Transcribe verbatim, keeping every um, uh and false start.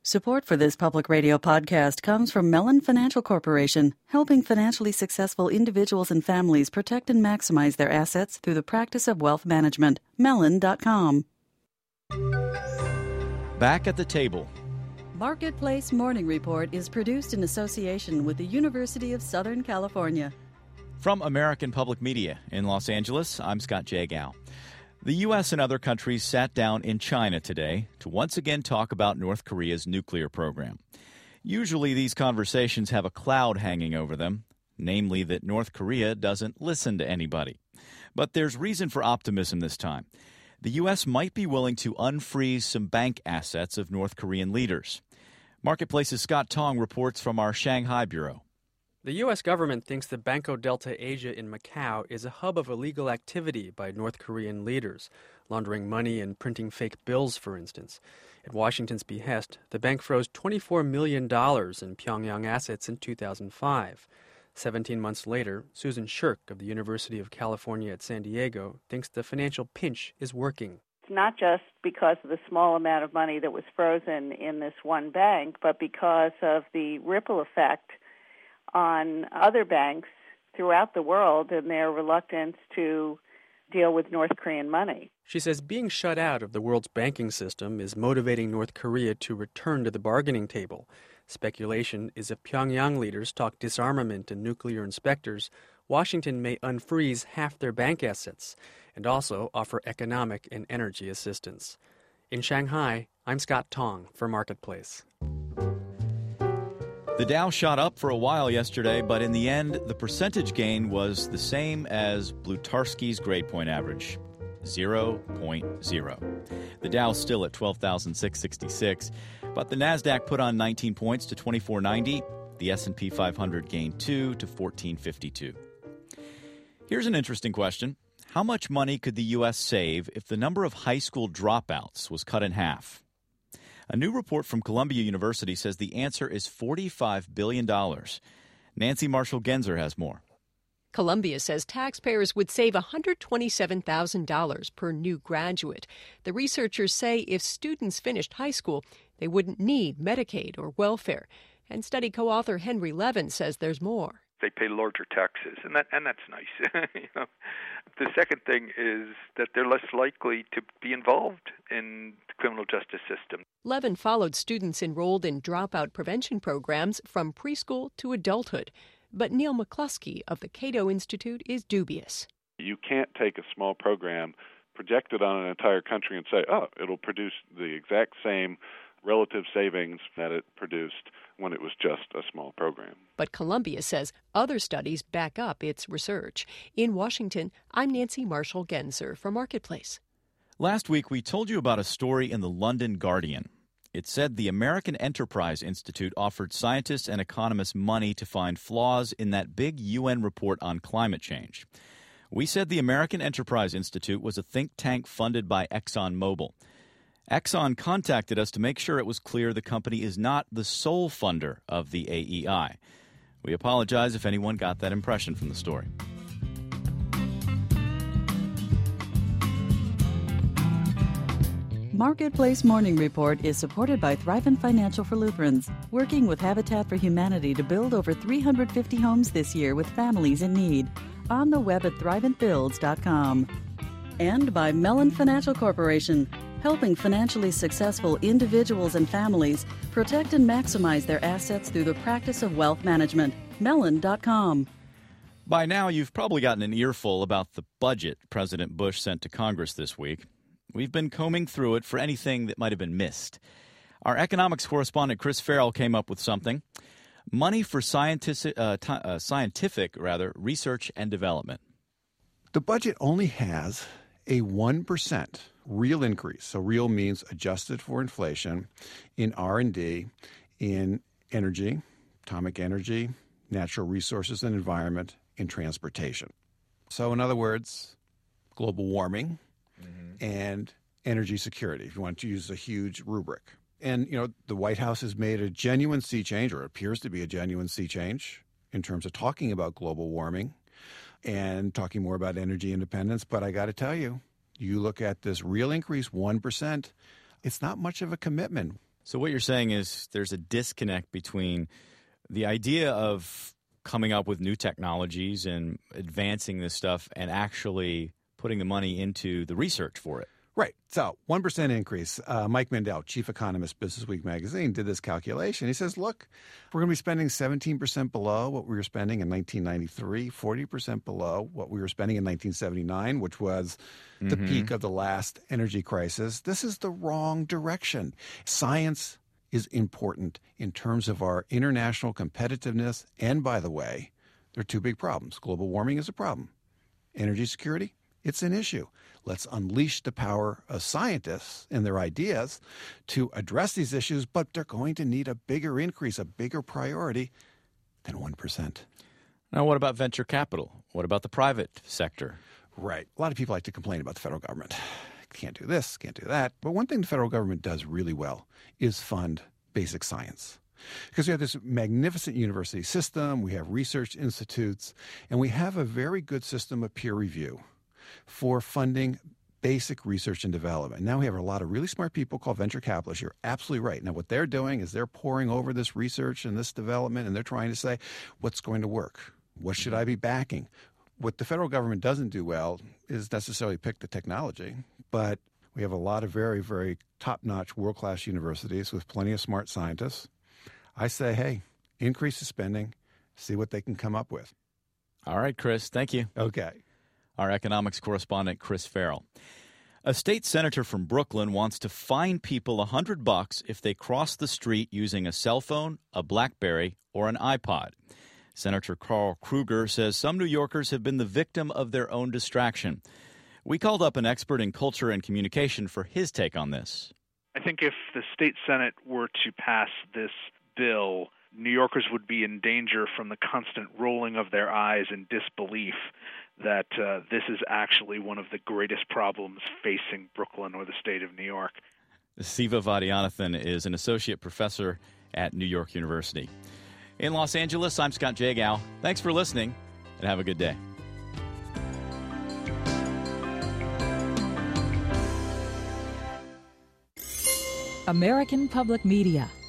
Support for this public radio podcast comes from Mellon Financial Corporation, helping financially successful individuals and families protect and maximize their assets through the practice of wealth management. Mellon dot com. Back at the table. Marketplace Morning Report is produced in association with the University of Southern California. From American Public Media in Los Angeles, I'm Scott Jagow. The U S and other countries sat down in China today to once again talk about North Korea's nuclear program. Usually these conversations have a cloud hanging over them, namely that North Korea doesn't listen to anybody. But there's reason for optimism this time. The U S might be willing to unfreeze some bank assets of North Korean leaders. Marketplace's Scott Tong reports from our Shanghai bureau. The U S government thinks the Banco Delta Asia in Macau is a hub of illegal activity by North Korean leaders, laundering money and printing fake bills, for instance. At Washington's behest, the bank froze twenty-four million dollars in Pyongyang assets in two thousand five. Seventeen months later, Susan Shirk of the University of California at San Diego thinks the financial pinch is working. It's not just because of the small amount of money that was frozen in this one bank, but because of the ripple effect on other banks throughout the world and their reluctance to deal with North Korean money. She says being shut out of the world's banking system is motivating North Korea to return to the bargaining table. Speculation is if Pyongyang leaders talk disarmament and nuclear inspectors, Washington may unfreeze half their bank assets and also offer economic and energy assistance. In Shanghai, I'm Scott Tong for Marketplace. The Dow shot up for a while yesterday, but in the end, the percentage gain was the same as Blutarski's grade point average, zero point zero. The Dow's still at twelve thousand six hundred sixty-six, but the Nasdaq put on nineteen points to twenty-four ninety. The S and P five hundred gained two to fourteen fifty-two. Here's an interesting question. How much money could the U S save if the number of high school dropouts was cut in half? A new report from Columbia University says the answer is forty-five billion dollars. Nancy Marshall-Genzer has more. Columbia says taxpayers would save one hundred twenty-seven thousand dollars per new graduate. The researchers say if students finished high school, they wouldn't need Medicaid or welfare. And study co-author Henry Levin says there's more. They pay larger taxes, and that and that's nice. you know? The second thing is that they're less likely to be involved in the criminal justice system. Levin followed students enrolled in dropout prevention programs from preschool to adulthood. But Neil McCluskey of the Cato Institute is dubious. You can't take a small program, project it on an entire country and say, oh, it'll produce the exact same relative savings that it produced when it was just a small program. But Columbia says other studies back up its research. In Washington, I'm Nancy Marshall-Genzer for Marketplace. Last week, we told you about a story in the London Guardian. It said the American Enterprise Institute offered scientists and economists money to find flaws in that big U N report on climate change. We said the American Enterprise Institute was a think tank funded by ExxonMobil. Exxon contacted us to make sure it was clear the company is not the sole funder of the A E I. We apologize if anyone got that impression from the story. Marketplace Morning Report is supported by Thrivent Financial for Lutherans, working with Habitat for Humanity to build over three hundred fifty homes this year with families in need. On the web at thrivent builds dot com. And by Mellon Financial Corporation, helping financially successful individuals and families protect and maximize their assets through the practice of wealth management. Mellon dot com. By now, you've probably gotten an earful about the budget President Bush sent to Congress this week. We've been combing through it for anything that might have been missed. Our economics correspondent Chris Farrell came up with something. Money for scientific, uh, t- uh, scientific rather, research and development. The budget only has a one percent real increase. So real means adjusted for inflation in R and D, in energy, atomic energy, natural resources and environment, in transportation. So in other words, global warming mm-hmm. and energy security, if you want to use a huge rubric. And, you know, the White House has made a genuine sea change, or appears to be a genuine sea change, in terms of talking about global warming and talking more about energy independence. But I got to tell you, you look at this real increase, one percent, it's not much of a commitment. So what you're saying is there's a disconnect between the idea of coming up with new technologies and advancing this stuff and actually putting the money into the research for it. Right. So one percent increase. Uh, Mike Mandel, chief economist, Business Week magazine, did this calculation. He says, look, we're going to be spending seventeen percent below what we were spending in nineteen ninety-three, forty percent below what we were spending in nineteen seventy-nine, which was the mm-hmm. peak of the last energy crisis. This is the wrong direction. Science is important in terms of our international competitiveness. And by the way, there are two big problems. Global warming is a problem. Energy security, it's an issue. Let's unleash the power of scientists and their ideas to address these issues, but they're going to need a bigger increase, a bigger priority than one percent. Now, what about venture capital? What about the private sector? Right. A lot of people like to complain about the federal government. Can't do this, can't do that. But one thing the federal government does really well is fund basic science. Because we have this magnificent university system, we have research institutes, and we have a very good system of peer review for funding basic research and development. Now we have a lot of really smart people called venture capitalists. You're absolutely right. Now what they're doing is they're poring over this research and this development, and they're trying to say, what's going to work? What should I be backing? What the federal government doesn't do well is necessarily pick the technology, but we have a lot of very, very top-notch, world-class universities with plenty of smart scientists. I say, hey, increase the spending, see what they can come up with. All right, Chris, thank you. Okay. Our economics correspondent, Chris Farrell. A state senator from Brooklyn wants to fine people a hundred bucks if they cross the street using a cell phone, a BlackBerry, or an iPod. Senator Carl Kruger says some New Yorkers have been the victim of their own distraction. We called up an expert in culture and communication for his take on this. I think if the state Senate were to pass this bill, New Yorkers would be in danger from the constant rolling of their eyes in disbelief that uh, this is actually one of the greatest problems facing Brooklyn or the state of New York. Siva Vaidyanathan is an associate professor at New York University. In Los Angeles, I'm Scott Jagow. Thanks for listening, and have a good day. American Public Media